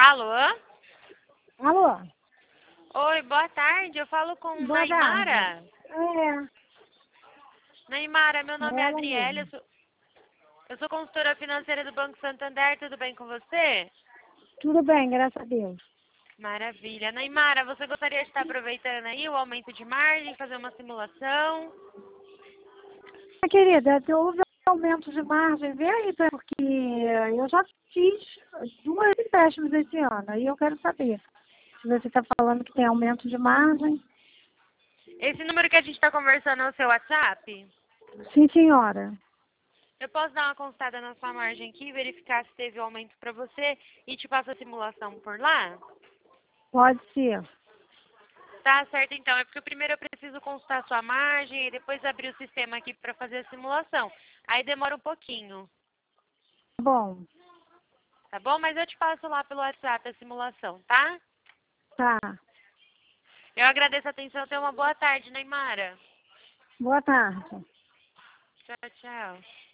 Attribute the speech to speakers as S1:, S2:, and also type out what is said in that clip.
S1: Alô?
S2: Alô?
S1: Oi, boa tarde. Eu falo com
S2: Boa
S1: Naimara.
S2: tarde. É,
S1: Naimara, meu nome é
S2: ela
S1: Adriele.
S2: mesmo.
S1: Eu sou consultora financeira do Banco Santander. Tudo bem com você?
S2: Tudo bem, graças a Deus.
S1: Maravilha. Naimara, você gostaria de estar aproveitando aí o aumento de margem, fazer uma simulação?
S2: Minha querida, houve aumento de margem, vê aí, porque eu já fiz 2 empréstimos esse ano, e eu quero saber se você está falando que tem aumento de margem.
S1: Esse número que a gente está conversando é o seu WhatsApp?
S2: Sim, senhora.
S1: Eu posso dar uma consultada na sua margem aqui, verificar se teve aumento para você e te passo a simulação por lá?
S2: Pode ser.
S1: Tá certo, então. É porque primeiro eu preciso consultar a sua margem e depois abrir o sistema aqui para fazer a simulação. Aí demora um pouquinho,
S2: Bom,
S1: tá bom? Mas eu te passo lá pelo WhatsApp a simulação, tá?
S2: tá.
S1: Eu agradeço a atenção. Tenha uma boa tarde, Neymara.
S2: Boa tarde.
S1: Tchau, tchau.